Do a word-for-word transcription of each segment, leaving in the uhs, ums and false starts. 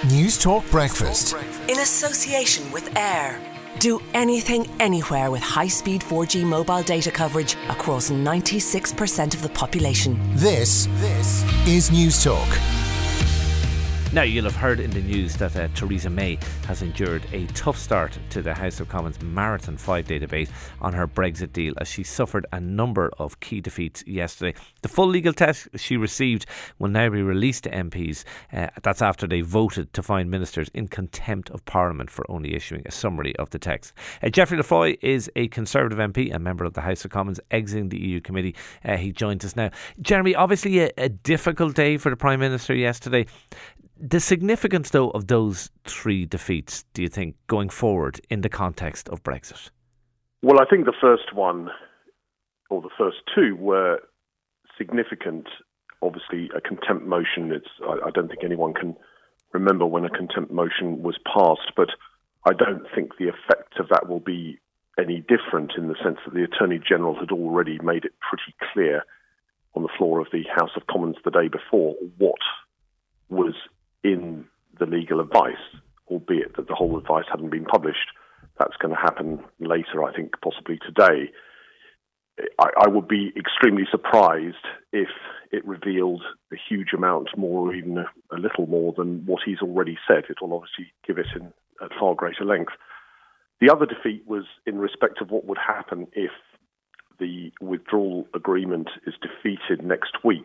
News Talk Breakfast. In association with Air. Do anything, anywhere with high-speed four G mobile data coverage across ninety-six percent of the population. This, this is News Talk. Now, you'll have heard in the news that uh, Theresa May has endured a tough start to the House of Commons marathon five-day debate on her Brexit deal as she suffered a number of key defeats yesterday. The full legal test she received will now be released to M Ps. Uh, that's after they voted to find ministers in contempt of Parliament for only issuing a summary of the text. Uh, Geoffrey Lafroy is a Conservative M P, a member of the House of Commons, exiting the E U committee. Uh, he joins us now. Jeremy, obviously a, a difficult day for the Prime Minister yesterday. The significance, though, of those three defeats, do you think, going forward in the context of Brexit? Well, I think the first one, or the first two, were significant. Obviously, a contempt motion, it's, I, I don't think anyone can remember when a contempt motion was passed, but I don't think the effect of that will be any different in the sense that the Attorney General had already made it pretty clear on the floor of the House of Commons the day before what was in the legal advice, albeit that the whole advice hadn't been published. That's going to happen later, I think, possibly today. I, I would be extremely surprised if it revealed a huge amount more, or even a, a little more than what he's already said. It will obviously give it in at far greater length. The other defeat was in respect of what would happen if the withdrawal agreement is defeated next week.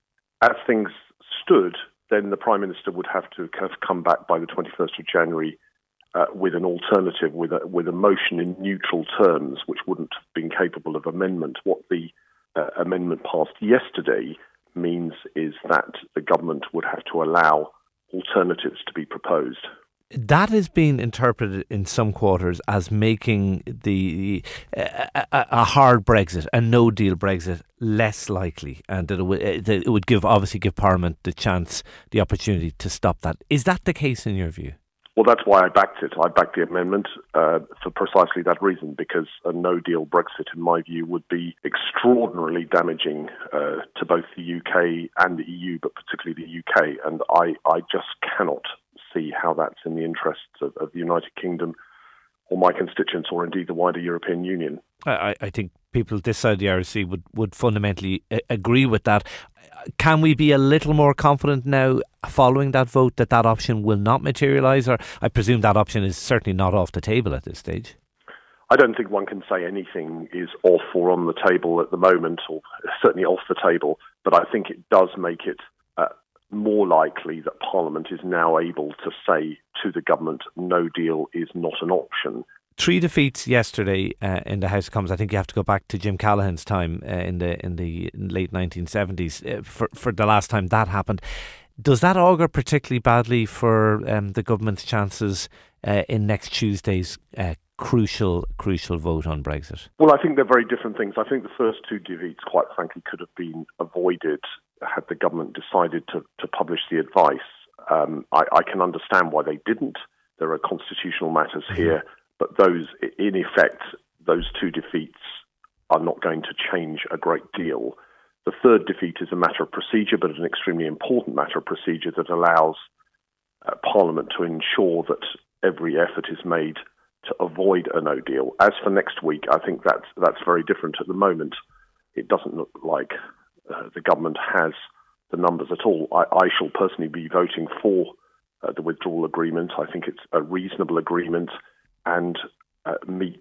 As things stood, then the Prime Minister would have to have come back by the twenty-first of January uh, with an alternative, with a, with a motion in neutral terms, which wouldn't have been capable of amendment. What the uh, amendment passed yesterday means is that the government would have to allow alternatives to be proposed. That has been interpreted in some quarters as making the uh, a, a hard Brexit, a no-deal Brexit, less likely, and that it would, that it would give obviously give Parliament the chance, the opportunity to stop that. Is that the case in your view? Well, that's why I backed it. I backed the amendment uh, for precisely that reason, because a no-deal Brexit, in my view, would be extraordinarily damaging uh, to both the U K and the E U, but particularly the U K. And I, I just cannot see how that's in the interests of, of the United Kingdom or my constituents, or indeed the wider European Union. I, I think people this side of the Irish Sea would, would fundamentally a- agree with that. Can we be a little more confident now, following that vote, that that option will not materialise? Or I presume that option is certainly not off the table at this stage. I don't think one can say anything is off or on the table at the moment, or certainly off the table, but I think it does make it uh, more likely that Parliament is now able to say to the government, no deal is not an option. Three defeats yesterday uh, in the House of Commons. I think you have to go back to Jim Callaghan's time uh, in the in the late nineteen seventies uh, for, for the last time that happened. Does that augur particularly badly for um, the government's chances uh, in next Tuesday's uh, crucial, crucial vote on Brexit? Well, I think they're very different things. I think the first two defeats, quite frankly, could have been avoided had the government decided to, to publish the advice. Um, I, I can understand why they didn't. There are constitutional matters mm-hmm. here, but those, in effect, those two defeats are not going to change a great deal. The third defeat is a matter of procedure, but an extremely important matter of procedure that allows uh, Parliament to ensure that every effort is made to avoid a no deal. As for next week, I think that's that's very different. At the moment, it doesn't look like uh, the government has the numbers at all. I, I shall personally be voting for uh, the withdrawal agreement. I think it's a reasonable agreement and uh, meets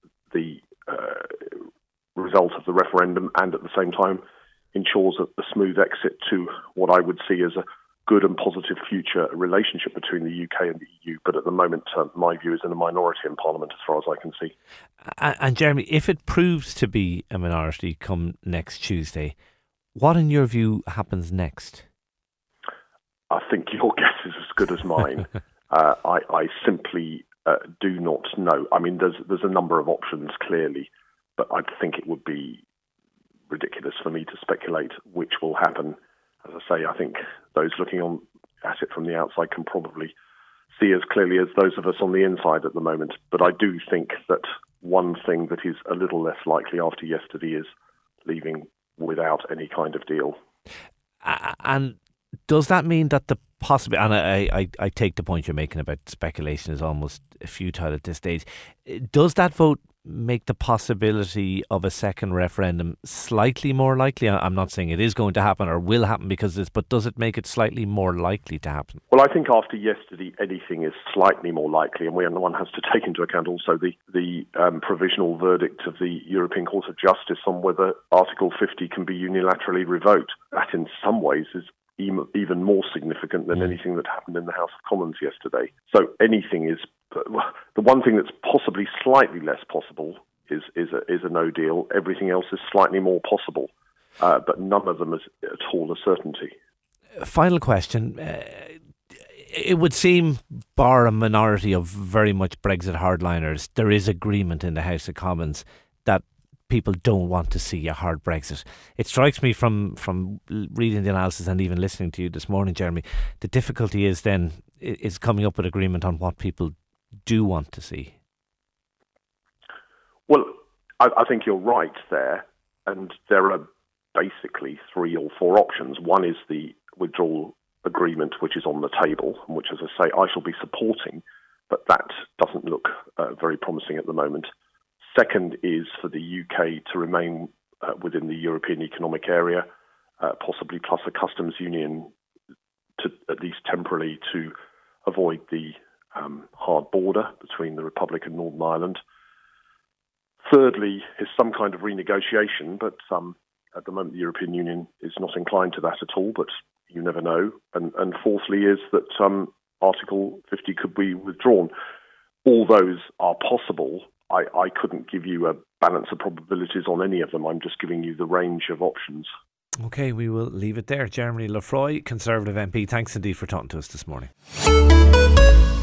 the uh, result of the referendum, and at the same time ensures a, a smooth exit to what I would see as a good and positive future relationship between the U K and the E U. But at the moment, uh, my view is in a minority in Parliament as far as I can see. And, and Jeremy, if it proves to be a minority come next Tuesday, what in your view happens next? I think your guess is as good as mine. uh, I, I simply uh, do not know. I mean, there's there's a number of options, clearly, but I think it would be ridiculous for me to speculate which will happen. As I say, I think those looking on at it from the outside can probably see as clearly as those of us on the inside at the moment. But I do think that one thing that is a little less likely after yesterday is leaving without any kind of deal. Uh, and does that mean that the possibly, and I, I, I take the point you're making about speculation is almost futile at this stage. Does that vote make the possibility of a second referendum slightly more likely? I'm not saying it is going to happen or will happen because of this, but does it make it slightly more likely to happen? Well, I think after yesterday, anything is slightly more likely, and we, one has to take into account also the, the um, provisional verdict of the European Court of Justice on whether Article fifty can be unilaterally revoked. That in some ways is even more significant than anything that happened in the House of Commons yesterday. So anything is, the one thing that's possibly slightly less possible is is a, is a no deal. Everything else is slightly more possible, uh, but none of them is at all a certainty. Final question. Uh, it would seem, bar a minority of very much Brexit hardliners, there is agreement in the House of Commons that people don't want to see a hard Brexit. It strikes me from, from reading the analysis and even listening to you this morning, Jeremy, the difficulty is then is coming up with agreement on what people do want to see. Well, I, I think you're right there, and there are basically three or four options. One is the withdrawal agreement, which is on the table, and which, as I say, I shall be supporting, but that doesn't look uh, very promising at the moment. Second is for the U K to remain uh, within the European Economic Area, uh, possibly plus a customs union, to at least temporarily, to avoid the um, hard border between the Republic and Northern Ireland. Thirdly is some kind of renegotiation, but um, at the moment the European Union is not inclined to that at all, but you never know. And, and fourthly is that um, Article fifty could be withdrawn. All those are possible. I, I couldn't give you a balance of probabilities on any of them. I'm just giving you the range of options. OK, we will leave it there. Jeremy Lefroy, Conservative M P, thanks indeed for talking to us this morning.